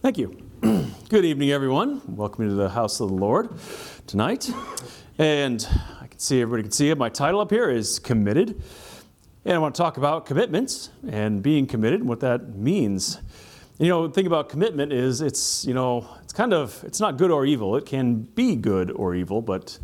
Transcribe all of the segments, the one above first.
Thank you. Good evening, everyone. Welcome to the house of the Lord tonight. And I can see everybody can see it. My title up here is Committed. And I want to talk about commitments and being committed and what that means. You know, the thing about commitment is it's not good or evil. It can be good or evil, but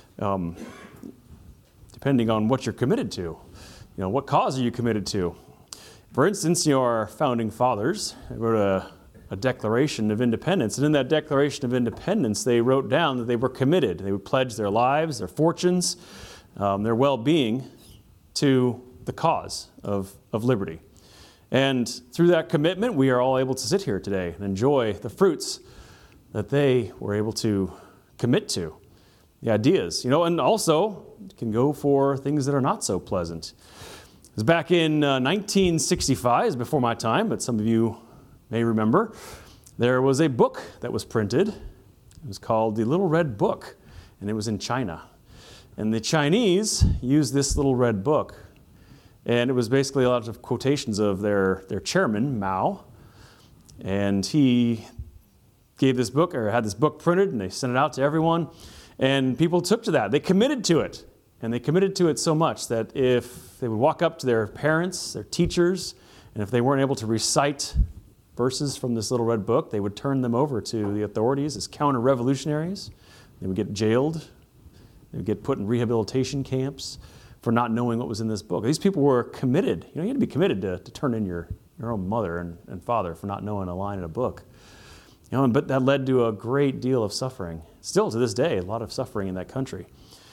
depending on what you're committed to. What cause are you committed to? For instance, our founding fathers wrote a Declaration of Independence. And in that Declaration of Independence, they wrote down that they were committed. They would pledge their lives, their fortunes, their well-being to the cause of liberty. And through that commitment, we are all able to sit here today and enjoy the fruits that they were able to commit to, the ideas. And also it can go for things that are not so pleasant. It was back in 1965, it's before my time, but some of you may remember, there was a book that was printed. It was called The Little Red Book, and it was in China. And the Chinese used this little red book, and it was basically a lot of quotations of their chairman, Mao. And he gave this book, or had this book printed, and they sent it out to everyone. And people took to that. They committed to it. And they committed to it so much that if they would walk up to their parents, their teachers, and if they weren't able to recite verses from this little red book, they would turn them over to the authorities as counter-revolutionaries. They would get jailed. They would get put in rehabilitation camps for not knowing what was in this book. These people were committed. You had to be committed to turn in your own mother and father for not knowing a line in a book. But that led to a great deal of suffering. Still to this day, a lot of suffering in that country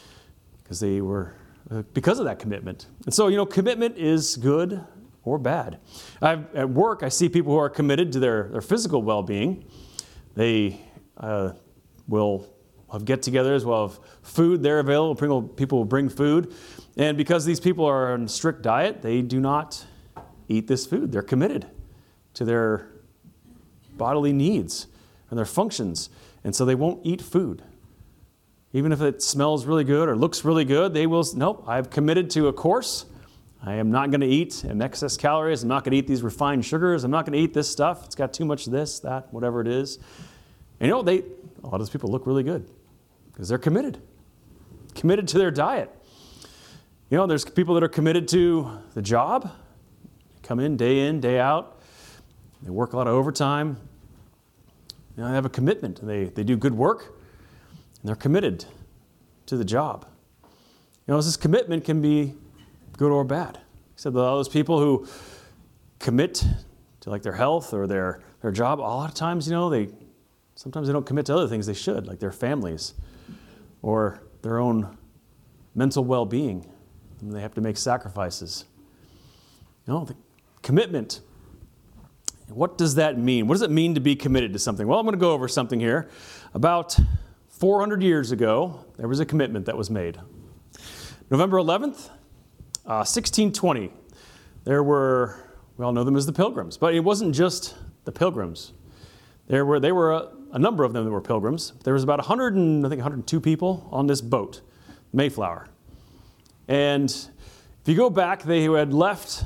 because of that commitment. And so, commitment is good or bad. At work, I see people who are committed to their physical well-being. They will have get-togethers, will have food there available. People will bring food. And because these people are on a strict diet, they do not eat this food. They're committed to their bodily needs and their functions. And so they won't eat food. Even if it smells really good or looks really good, they will, nope, I've committed to a course. I am not going to eat excess calories. I'm not going to eat these refined sugars. I'm not going to eat this stuff. It's got too much of this, that, whatever it is. And a lot of those people look really good because they're committed to their diet. There's people that are committed to the job. They come in, day out. They work a lot of overtime. They have a commitment. They do good work, and they're committed to the job. This commitment can be good or bad. He said that all those people who commit to their health or their job, a lot of times, sometimes they don't commit to other things they should, like their families or their own mental well-being. And they have to make sacrifices. The commitment. What does that mean? What does it mean to be committed to something? Well, I'm going to go over something here. About 400 years ago, there was a commitment that was made. November 11th, 1620, we all know them as the Pilgrims, but it wasn't just the Pilgrims. They were a number of them that were Pilgrims. There was about 102 people on this boat, Mayflower. And if you go back, they had left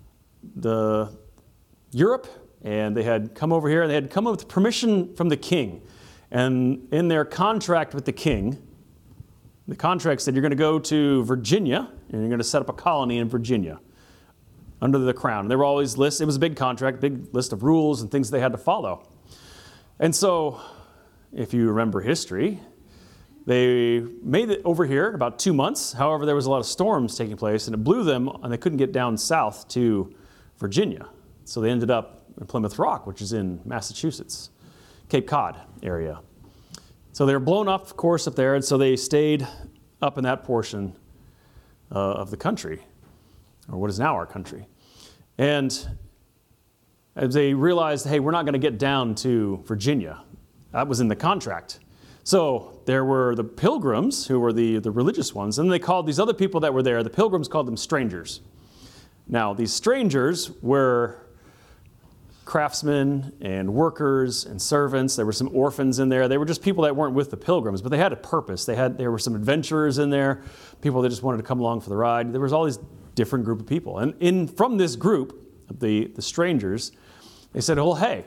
Europe, and they had come over here, and they had come with permission from the king. And in their contract with the king, the contract said you're going to go to Virginia, and you're going to set up a colony in Virginia under the crown. And there were always lists. It was a big contract, big list of rules and things they had to follow. And so, if you remember history, they made it over here in about 2 months. However, there was a lot of storms taking place, and it blew them, and they couldn't get down south to Virginia. So they ended up in Plymouth Rock, which is in Massachusetts, Cape Cod area. So they were blown off, of course, up there, and so they stayed up in that portion of the country, or what is now our country. And as they realized, hey, we're not going to get down to Virginia. That was in the contract. So there were the Pilgrims, who were the religious ones, and they called these other people that were there, the Pilgrims called them strangers. Now, these strangers were craftsmen and workers and servants. There were some orphans in there. They were just people that weren't with the Pilgrims, but they had a purpose. There were some adventurers in there, people that just wanted to come along for the ride. There was all these different group of people. And from this group, the strangers, they said, well, hey,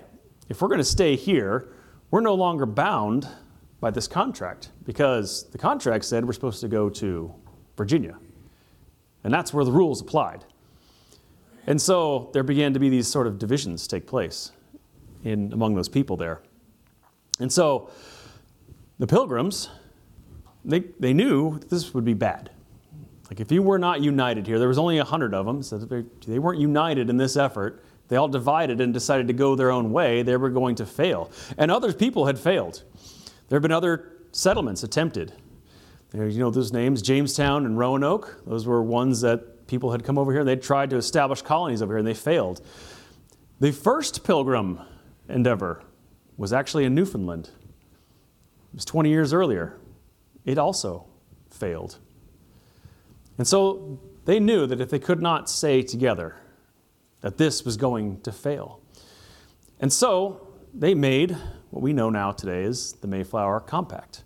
if we're going to stay here, we're no longer bound by this contract, because the contract said we're supposed to go to Virginia. And that's where the rules applied. And so there began to be these sort of divisions take place among those people there. And so the Pilgrims, they knew this would be bad. Like if you were not united here, there was only 100 of them, so they weren't united in this effort. They all divided and decided to go their own way. They were going to fail. And other people had failed. There have been other settlements attempted. You know those names, Jamestown and Roanoke. Those were ones that people had come over here. They'd tried to establish colonies over here, and they failed. The first Pilgrim endeavor was actually in Newfoundland. It was 20 years earlier. It also failed. And so they knew that if they could not stay together, that this was going to fail. And so they made what we know now today as the Mayflower Compact.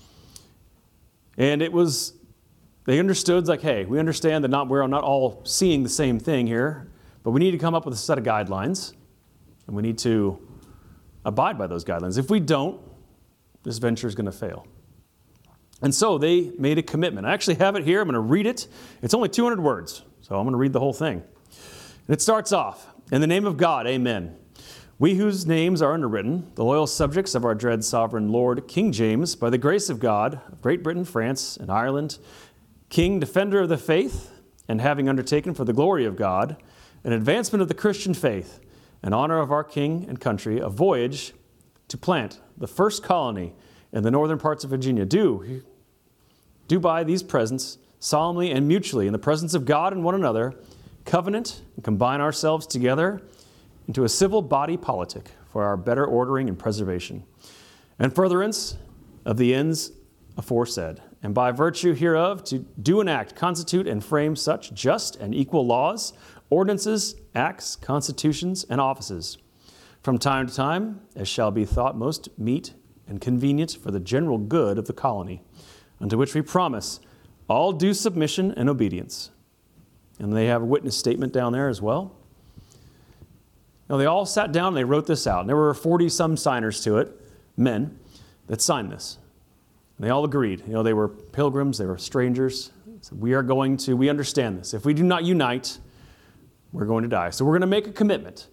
And they understood, like, hey, we understand that we're not all seeing the same thing here, but we need to come up with a set of guidelines, and we need to abide by those guidelines. If we don't, this venture is going to fail. And so they made a commitment. I actually have it here. I'm going to read it. It's only 200 words, so I'm going to read the whole thing. And it starts off, "In the name of God, amen. We whose names are underwritten, the loyal subjects of our dread sovereign Lord King James, by the grace of God, of Great Britain, France, and Ireland, King, defender of the faith, and having undertaken for the glory of God, an advancement of the Christian faith, in honor of our King and country, a voyage to plant the first colony in the northern parts of Virginia, do by these presents, solemnly and mutually, in the presence of God and one another, covenant and combine ourselves together into a civil body politic for our better ordering and preservation, and furtherance of the ends aforesaid, and by virtue hereof to do enact, constitute, and frame such just and equal laws, ordinances, acts, constitutions, and offices, from time to time, as shall be thought most meet and convenient for the general good of the colony, unto which we promise all due submission and obedience." And they have a witness statement down there as well. Now, they all sat down and they wrote this out. And there were 40-some signers to it, men, that signed this. And they all agreed. You know, they were pilgrims, they were strangers. So we understand this. If we do not unite, we're going to die. So we're going to make a commitment.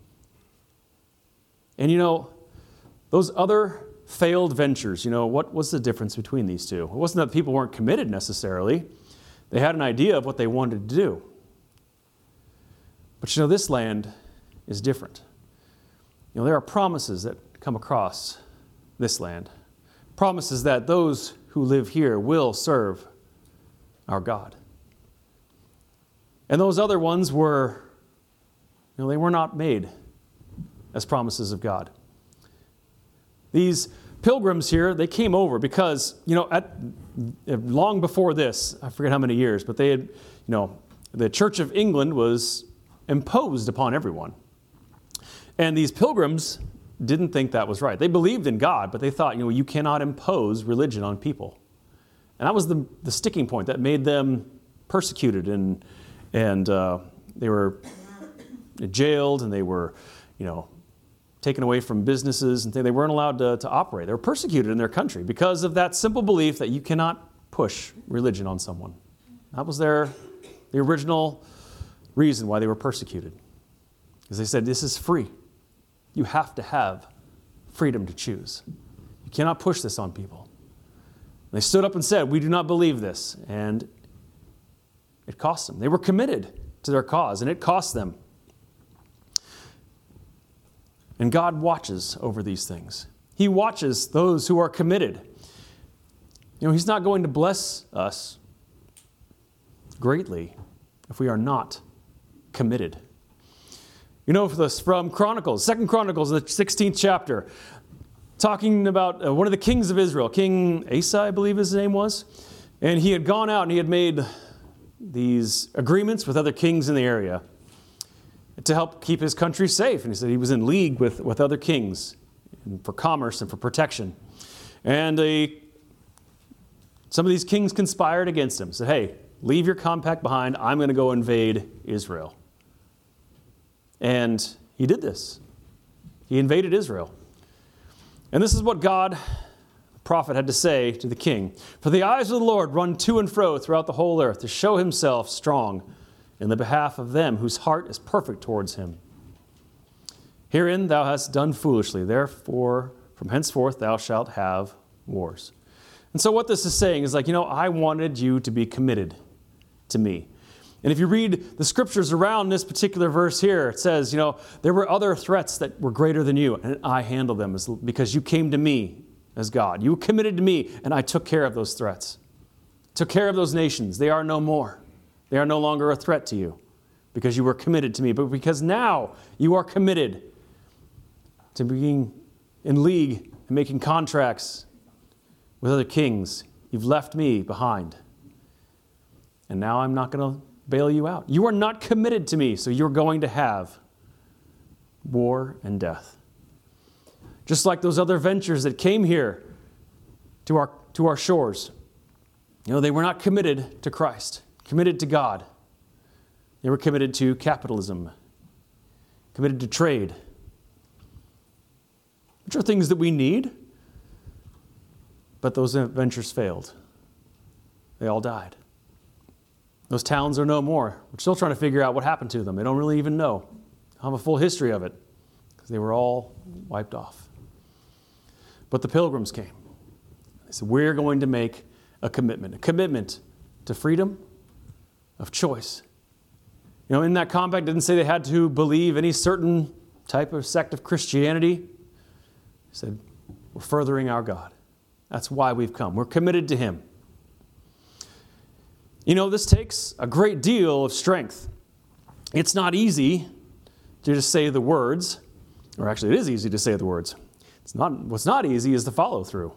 And you know, those other failed ventures, you know, what was the difference between these two? It wasn't that people weren't committed necessarily. They had an idea of what they wanted to do. But you know, this land is different. You know, there are promises that come across this land. Promises that those who live here will serve our God. And those other ones were, you know, they were not made as promises of God. These pilgrims here, they came over because, you know, long before this, I forget how many years, but they had, you know, the Church of England was imposed upon everyone. And these pilgrims didn't think that was right. They believed in God, but they thought, you know, you cannot impose religion on people. And that was the sticking point that made them persecuted, and they were jailed, and they were, you know, taken away from businesses, and they weren't allowed to operate. They were persecuted in their country because of that simple belief that you cannot push religion on someone. That was the original reason why they were persecuted. Because they said, this is free. You have to have freedom to choose. You cannot push this on people. They stood up and said, we do not believe this. And it cost them. They were committed to their cause, and it cost them. And God watches over these things. He watches those who are committed. You know, He's not going to bless us greatly if we are not committed. You know this from Chronicles, 2 Chronicles, the 16th chapter, talking about one of the kings of Israel, King Asa, I believe his name was. And he had gone out and he had made these agreements with other kings in the area to help keep his country safe. And he said he was in league with other kings for commerce and for protection. And some of these kings conspired against him. Said, hey, leave your compact behind. I'm going to go invade Israel. And he did this. He invaded Israel. And this is what God, the prophet, had to say to the king. For the eyes of the Lord run to and fro throughout the whole earth to show himself strong in the behalf of them whose heart is perfect towards him. Herein thou hast done foolishly. Therefore, from henceforth thou shalt have wars. And so what this is saying is I wanted you to be committed to me. And if you read the scriptures around this particular verse here, it says, there were other threats that were greater than you, and I handled them because you came to me as God. You were committed to me, and I took care of those threats. Took care of those nations. They are no more. They are no longer a threat to you because you were committed to me. But because now you are committed to being in league and making contracts with other kings, you've left me behind. And now I'm not going to bail you out. You are not committed to me, so you're going to have war and death. Just like those other ventures that came here to our shores. They were not committed to Christ, committed to God. They were committed to capitalism, committed to trade, which are things that we need, but those ventures failed. They all died. Those towns are no more. We're still trying to figure out what happened to them. They don't really even know. I have a full history of it because they were all wiped off. But the pilgrims came. They said, we're going to make a commitment to freedom of choice. In that compact, it didn't say they had to believe any certain type of sect of Christianity. It said, we're furthering our God. That's why we've come. We're committed to him. This takes a great deal of strength. It's not easy to just say the words, or actually it is easy to say the words. What's not easy is the follow through.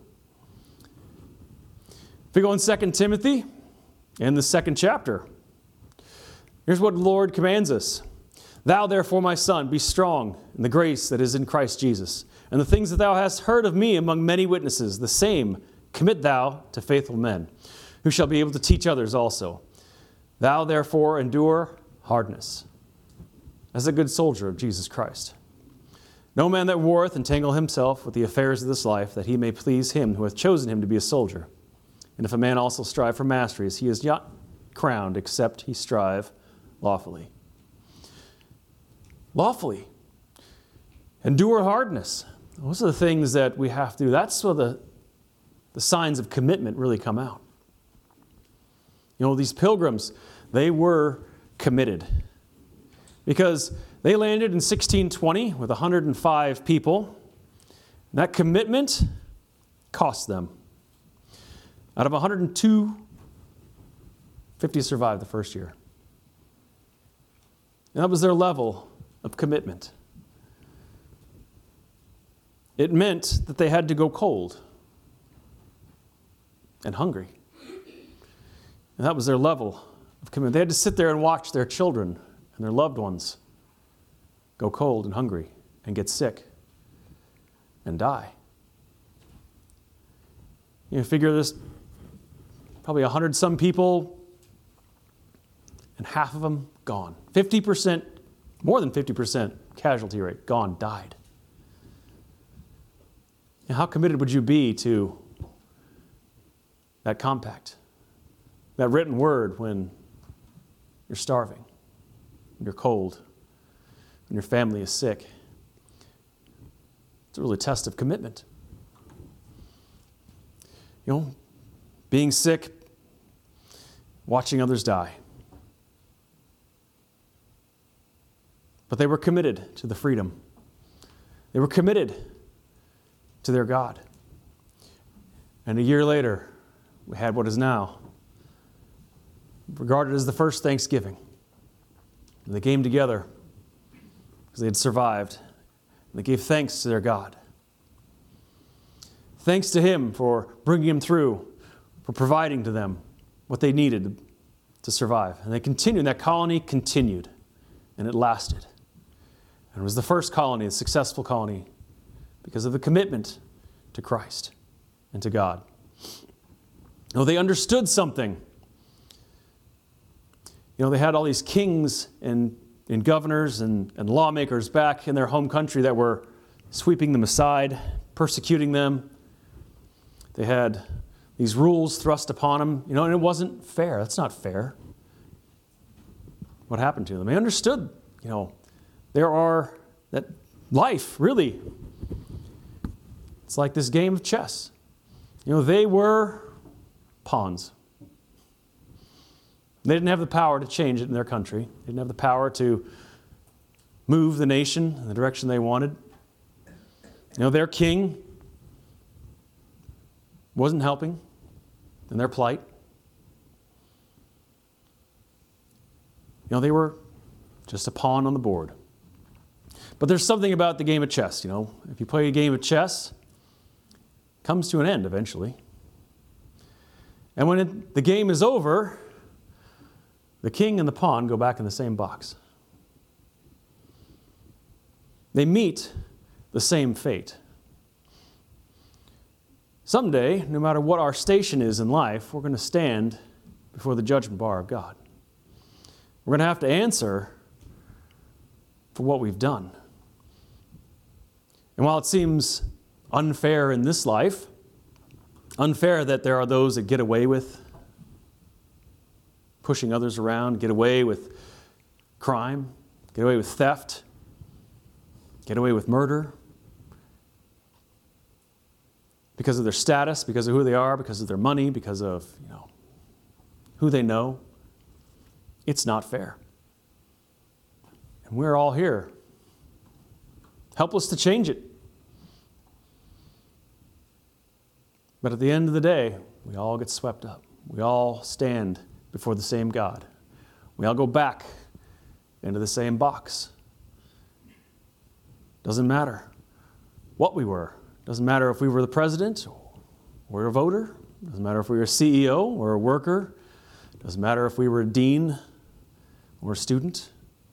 If we go in 2 Timothy, in the 2nd chapter, here's what the Lord commands us. Thou therefore, my son, be strong in the grace that is in Christ Jesus. And the things that thou hast heard of me among many witnesses, the same commit thou to faithful men, who shall be able to teach others also. Thou therefore endure hardness, as a good soldier of Jesus Christ. No man that warreth entangle himself with the affairs of this life, that he may please him who hath chosen him to be a soldier. And if a man also strive for masteries, he is not crowned, except he strive lawfully. Lawfully. Endure hardness. Those are the things that we have to do. That's where the signs of commitment really come out. These pilgrims, they were committed because they landed in 1620 with 105 people. And that commitment cost them. Out of 102, 50 survived the first year. And that was their level of commitment. It meant that they had to go cold and hungry. And that was their level of commitment. They had to sit there and watch their children and their loved ones go cold and hungry and get sick and die. Figure this, probably 100-some people, and half of them gone. 50%, more than 50% casualty rate, gone, died. How committed would you be to that compact? That written word when you're starving, when you're cold, when your family is sick. It's a really test of commitment. Being sick, watching others die. But they were committed to the freedom. They were committed to their God. And a year later, we had what is now regarded as the first Thanksgiving. And they came together because they had survived. And they gave thanks to their God. Thanks to him for bringing them through, for providing to them what they needed to survive. And they continued, and that colony continued, and it lasted. And it was the first colony, a successful colony, because of the commitment to Christ and to God. They understood something. They had all these kings and governors and lawmakers back in their home country that were sweeping them aside, persecuting them. They had these rules thrust upon them, and it wasn't fair. That's not fair. What happened to them? They understood, that life, really, it's like this game of chess. They were pawns. They didn't have the power to change it in their country. They didn't have the power to move the nation in the direction they wanted. Their king wasn't helping in their plight. They were just a pawn on the board. But there's something about the game of chess, If you play a game of chess, it comes to an end eventually. And when the game is over, the king and the pawn go back in the same box. They meet the same fate. Someday, no matter what our station is in life, we're going to stand before the judgment bar of God. We're going to have to answer for what we've done. And while it seems unfair in this life, unfair that there are those that get away with pushing others around, get away with crime, get away with theft, get away with murder, because of their status, because of who they are, because of their money, because of, who they know. It's not fair. And we're all here, helpless to change it. But at the end of the day, we all get swept up. We all stand before the same God. We all go back into the same box. Doesn't matter what we were. Doesn't matter if we were the president or a voter. Doesn't matter if we were a CEO or a worker. Doesn't matter if we were a dean or a student.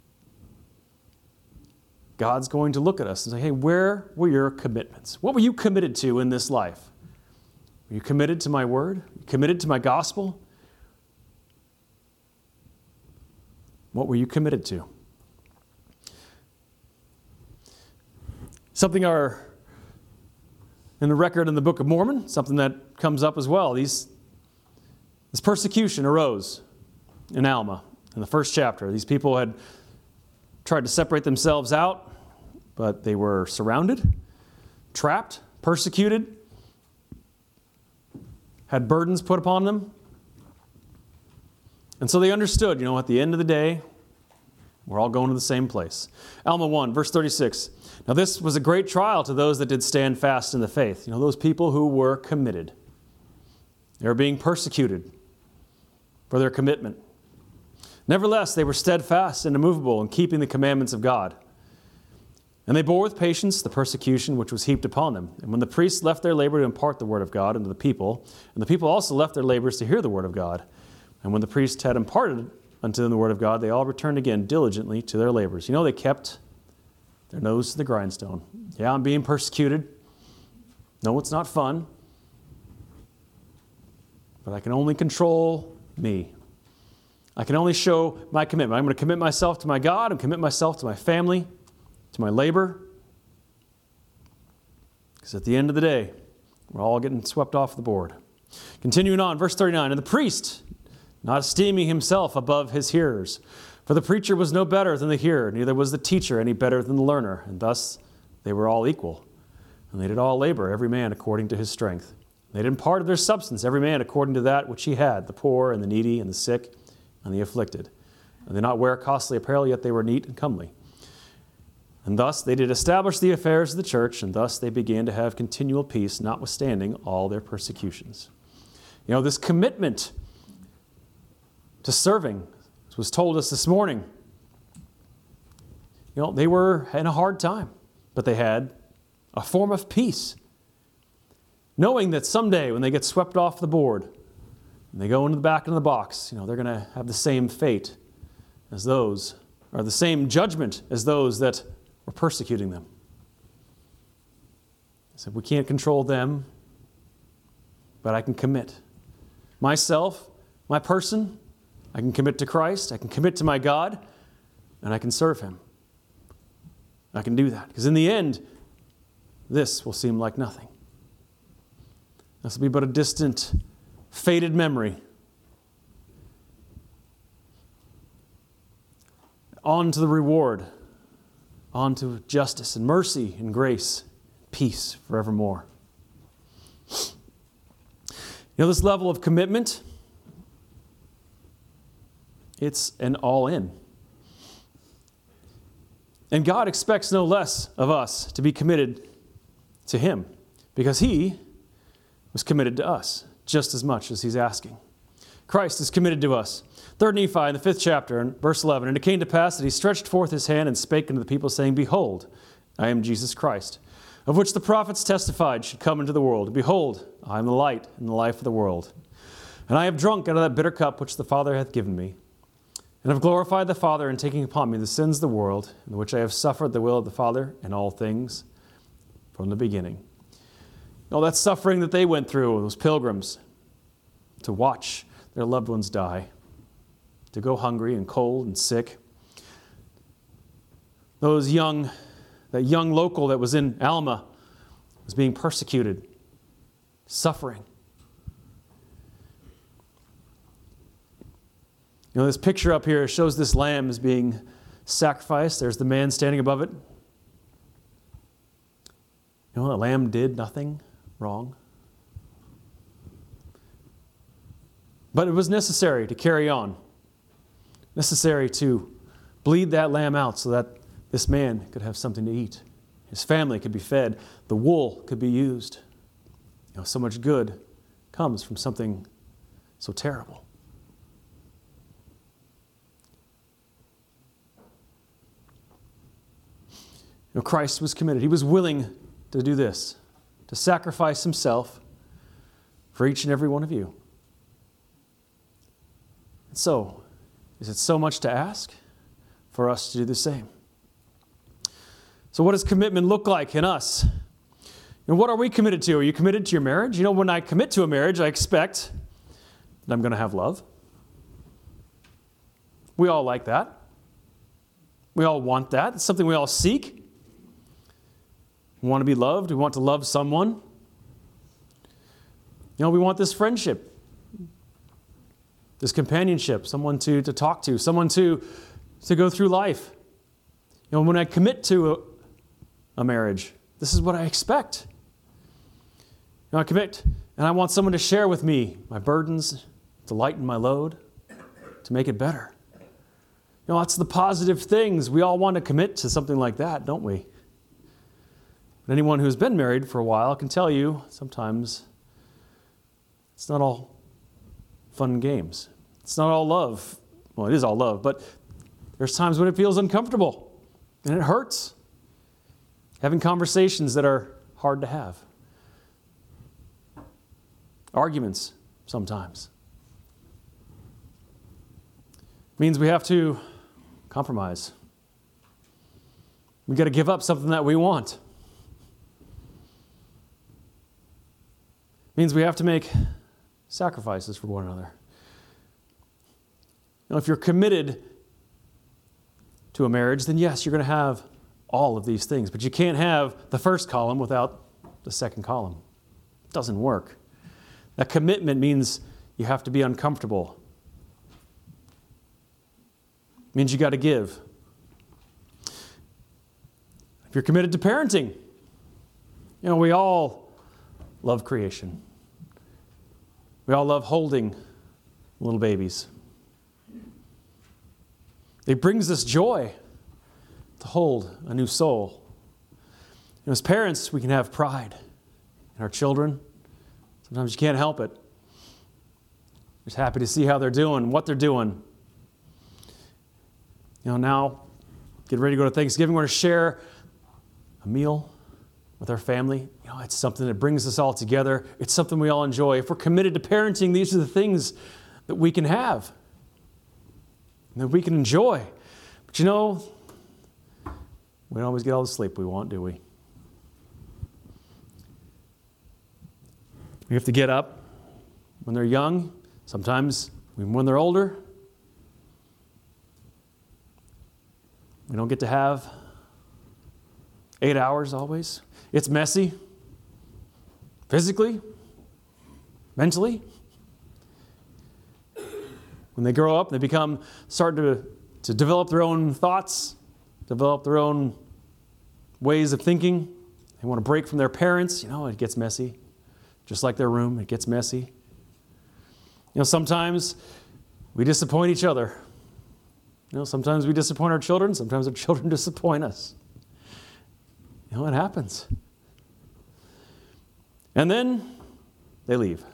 God's going to look at us and say, hey, where were your commitments? What were you committed to in this life? Were you committed to my word? Were you committed to my gospel? What were you committed to? Something in the record in the Book of Mormon, something that comes up as well. This persecution arose in Alma in the first chapter. These people had tried to separate themselves out, but they were surrounded, trapped, persecuted, had burdens put upon them. And so they understood, at the end of the day, we're all going to the same place. Alma 1, verse 36. Now this was a great trial to those that did stand fast in the faith. Those people who were committed. They were being persecuted for their commitment. Nevertheless, they were steadfast and immovable in keeping the commandments of God. And they bore with patience the persecution which was heaped upon them. And when the priests left their labor to impart the word of God unto the people, and the people also left their labors to hear the word of God, and when the priests had imparted unto them the word of God, they all returned again diligently to their labors. They kept their nose to the grindstone. Yeah, I'm being persecuted. No, it's not fun. But I can only control me. I can only show my commitment. I'm going to commit myself to my God and commit myself to my family, to my labor. Because at the end of the day, we're all getting swept off the board. Continuing on, verse 39, and the priest, not esteeming himself above his hearers, for the preacher was no better than the hearer, neither was the teacher any better than the learner. And thus they were all equal. And they did all labor, every man according to his strength. They did impart of their substance, every man according to that which he had, the poor and the needy and the sick and the afflicted. And they did not wear costly apparel, yet they were neat and comely. And thus they did establish the affairs of the church, and thus they began to have continual peace, notwithstanding all their persecutions. This commitment to serving, as was told us this morning, they were in a hard time, but they had a form of peace, knowing that someday when they get swept off the board and they go into the back of the box, they're going to have the same fate as those, or the same judgment as those that were persecuting them. He said, we can't control them, but I can commit myself, my person. I can commit to Christ. I can commit to my God, and I can serve Him. I can do that. Because in the end, this will seem like nothing. This will be but a distant, faded memory. On to the reward, on to justice and mercy and grace, peace forevermore. This level of commitment, it's an all-in. And God expects no less of us to be committed to Him, because He was committed to us just as much as He's asking. Christ is committed to us. 3 Nephi in the 5th chapter, in verse 11, "And it came to pass that he stretched forth his hand and spake unto the people, saying, Behold, I am Jesus Christ, of which the prophets testified should come into the world. Behold, I am the light and the life of the world. And I have drunk out of that bitter cup which the Father hath given me, and have glorified the Father in taking upon me the sins of the world, in which I have suffered the will of the Father in all things from the beginning." All that suffering that they went through, those pilgrims, to watch their loved ones die, to go hungry and cold and sick. That young local that was in Alma was being persecuted, suffering. This picture up here shows this lamb is being sacrificed. There's the man standing above it. The lamb did nothing wrong. But it was necessary to carry on. Necessary to bleed that lamb out so that this man could have something to eat. His family could be fed. The wool could be used. So much good comes from something so terrible. Christ was committed. He was willing to do this, to sacrifice Himself for each and every one of you. And so, is it so much to ask for us to do the same? So what does commitment look like in us? What are we committed to? Are you committed to your marriage? When I commit to a marriage, I expect that I'm going to have love. We all like that. We all want that. It's something we all seek. We want to be loved. We want to love someone. We want this friendship, this companionship, someone to talk to, someone to go through life. When I commit to a marriage, this is what I expect. I commit, and I want someone to share with me my burdens, to lighten my load, to make it better. That's the positive things. We all want to commit to something like that, don't we? But anyone who's been married for a while can tell you sometimes it's not all fun and games. It's not all love. Well, it is all love, but there's times when it feels uncomfortable and it hurts. Having conversations that are hard to have. Arguments sometimes. Means we have to compromise. We've got to give up something that we want. Means we have to make sacrifices for one another. If you're committed to a marriage, then yes, you're going to have all of these things. But you can't have the first column without the second column. It doesn't work. That commitment means you have to be uncomfortable. It means you got to give. If you're committed to parenting, we all love creation. We all love holding little babies. It brings us joy to hold a new soul. As parents, we can have pride in our children. Sometimes you can't help it. You're just happy to see how they're doing, what they're doing. Now, get ready to go to Thanksgiving. We're going to share a meal with our family. It's something that brings us all together. It's something we all enjoy. If we're committed to parenting, these are the things that we can have and that we can enjoy. But we don't always get all the sleep we want, do we? We have to get up when they're young, sometimes when they're older. We don't get to have 8 hours always. It's messy. Physically. Mentally. When they grow up, they start to develop their own thoughts, develop their own ways of thinking. They want to break from their parents. It gets messy. Just like their room, it gets messy. Sometimes we disappoint each other. Sometimes we disappoint our children. Sometimes our children disappoint us. It happens. And then they leave.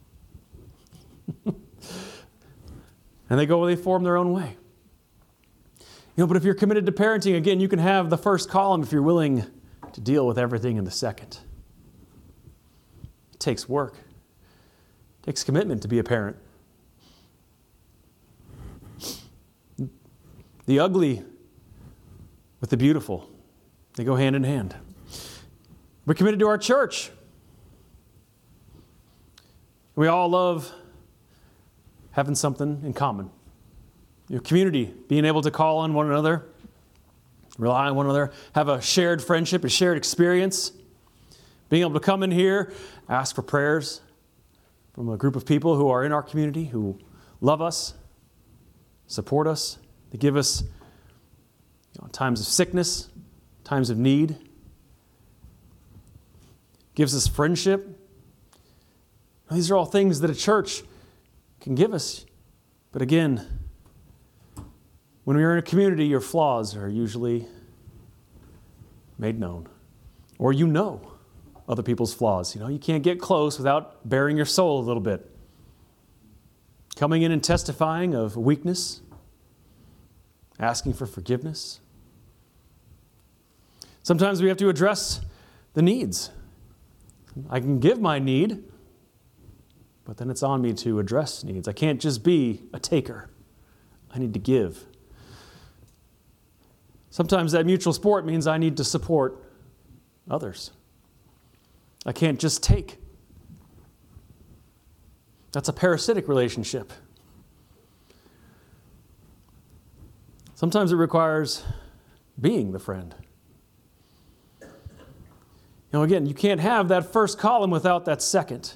And they form their own way. But if you're committed to parenting, again, you can have the first column if you're willing to deal with everything in the second. It takes work. It takes commitment to be a parent. The ugly with the beautiful, they go hand in hand. We're committed to our church. We all love having something in common. Community, being able to call on one another, rely on one another, have a shared friendship, a shared experience. Being able to come in here, ask for prayers from a group of people who are in our community, who love us, support us. They give us times of sickness, times of need. Gives us friendship. These are all things that a church can give us. But again, when you're in a community, your flaws are usually made known. Or other people's flaws. You can't get close without bearing your soul a little bit. Coming in and testifying of weakness. Asking for forgiveness. Sometimes we have to address the needs. I can give my need, but then it's on me to address needs. I can't just be a taker. I need to give. Sometimes that mutual support means I need to support others. I can't just take. That's a parasitic relationship. Sometimes it requires being the friend. Again, you can't have that first column without that second.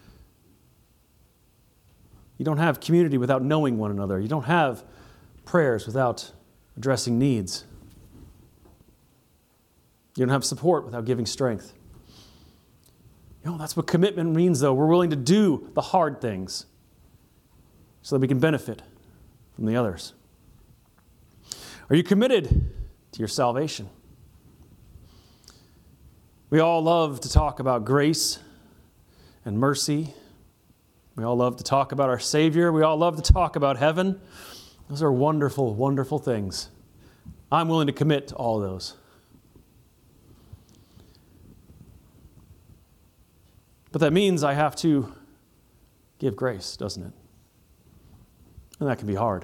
You don't have community without knowing one another. You don't have prayers without addressing needs. You don't have support without giving strength. That's what commitment means, though. We're willing to do the hard things so that we can benefit from the others. Are you committed to your salvation? We all love to talk about grace and mercy. We all love to talk about our Savior. We all love to talk about heaven. Those are wonderful, wonderful things. I'm willing to commit to all those. But that means I have to give grace, doesn't it? And that can be hard.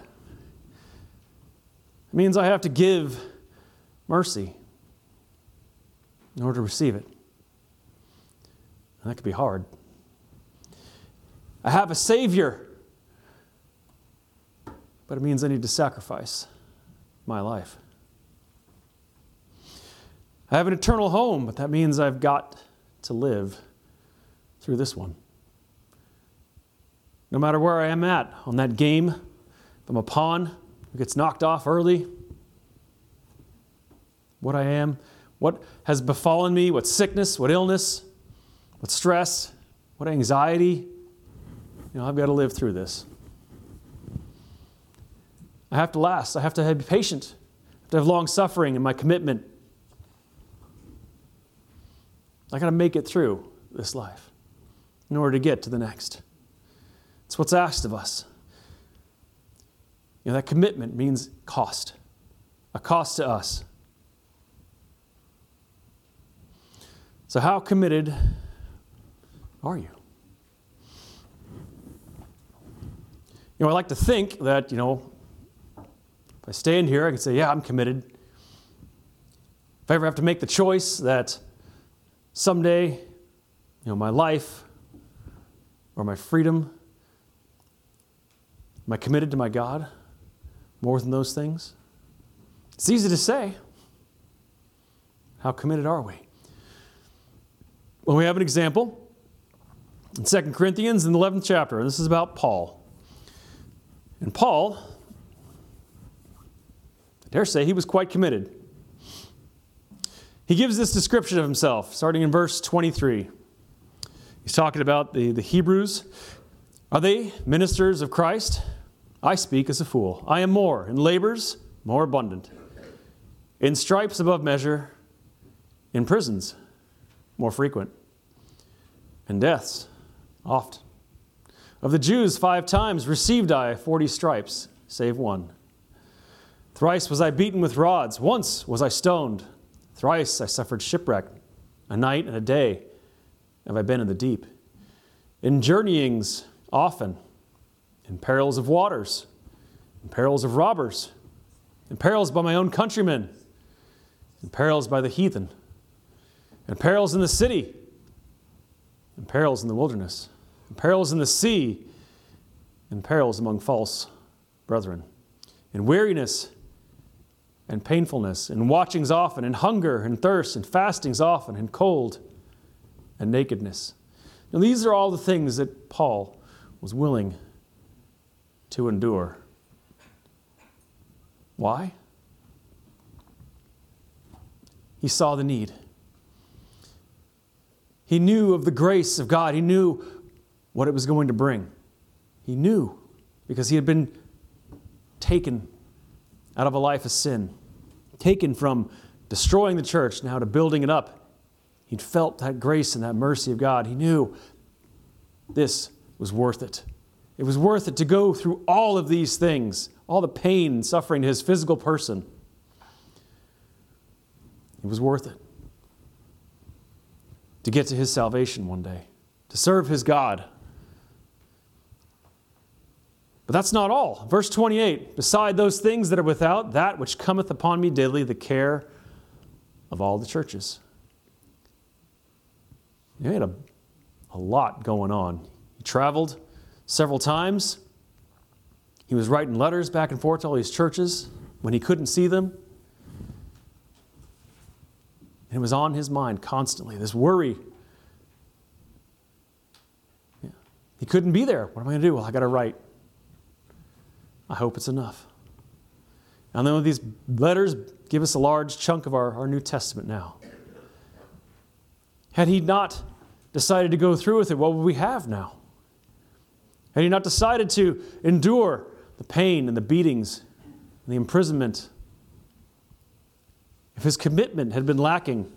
It means I have to give mercy in order to receive it. And that can be hard. I have a Savior, but it means I need to sacrifice my life. I have an eternal home, but that means I've got to live through this one. No matter where I am at on that game, if I'm a pawn who gets knocked off early, what I am, what has befallen me, what sickness, what illness, what stress, what anxiety, I've got to live through this. I have to last. I have to be patient. I have to have long suffering in my commitment. I got to make it through this life in order to get to the next. It's what's asked of us. That commitment means cost. A cost to us. So how committed are you? I like to think that, if I stay in here, I can say, yeah, I'm committed. If I ever have to make the choice that someday, my life or my freedom, am I committed to my God more than those things? It's easy to say. How committed are we? Well, we have an example in 2 Corinthians in the 11th chapter. This is about Paul. And Paul, I dare say, he was quite committed. He gives this description of himself, starting in verse 23. He's talking about the Hebrews. Are they ministers of Christ? I speak as a fool. I am more, in labors more abundant, in stripes above measure, in prisons more frequent, in deaths oft. Of the Jews 5 times received I 40 stripes, save one. Thrice was I beaten with rods, once was I stoned, thrice I suffered shipwreck, a night and a day have I been in the deep. In journeyings often, in perils of waters, in perils of robbers, in perils by my own countrymen, in perils by the heathen, in perils in the city, in perils in the wilderness, in perils in the sea, in perils among false brethren, in weariness and painfulness, in watchings often, in hunger and thirst, in fastings often, in cold and nakedness. Now, these are all the things that Paul was willing to endure. Why? He saw the need. He knew of the grace of God. He knew what it was going to bring. He knew because he had been taken out of a life of sin, taken from destroying the church now to building it up. He'd felt that grace and that mercy of God. He knew this was worth it. It was worth it to go through all of these things, all the pain and suffering to his physical person. It was worth it to get to his salvation one day, to serve his God. But that's not all. Verse 28, beside those things that are without, that which cometh upon me daily, the care of all the churches. He had a lot going on. He traveled several times. He was writing letters back and forth to all these churches when he couldn't see them. And it was on his mind constantly, this worry. Yeah. He couldn't be there. What am I going to do? Well, I got to write. I hope it's enough. And then these letters give us a large chunk of our New Testament now. Had he not decided to go through with it, what would we have now? Had he not decided to endure the pain and the beatings and the imprisonment, if his commitment had been lacking,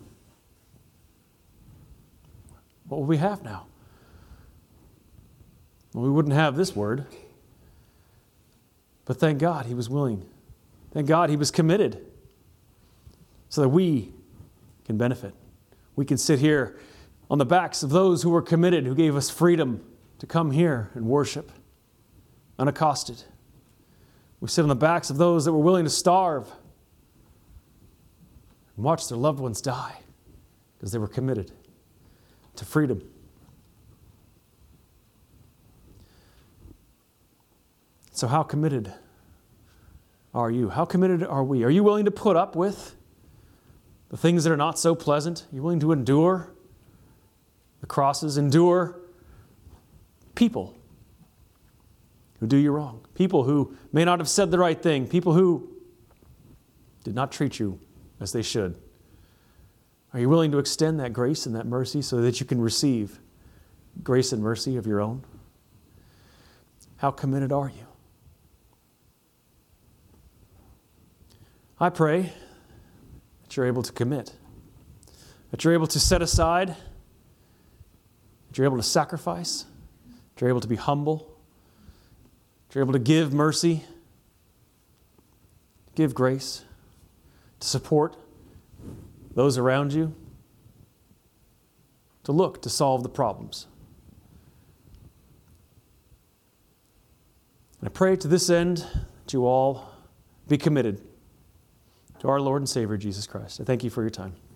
what would we have now? Well, we wouldn't have this word. But thank God he was willing. Thank God he was committed so that we can benefit. We can sit here on the backs of those who were committed, who gave us freedom to come here and worship unaccosted. We sit on the backs of those that were willing to starve and watch their loved ones die because they were committed to freedom. So how committed are you? How committed are we? Are you willing to put up with the things that are not so pleasant? Are you willing to endure the crosses, endure people who do you wrong, people who may not have said the right thing, people who did not treat you as they should? Are you willing to extend that grace and that mercy so that you can receive grace and mercy of your own? How committed are you? I pray that you're able to commit, that you're able to set aside, that you're able to sacrifice, that you're able to be humble, that you're able to give mercy, give grace, to support those around you, to look to solve the problems. And I pray to this end that you all be committed to our Lord and Savior, Jesus Christ. I thank you for your time.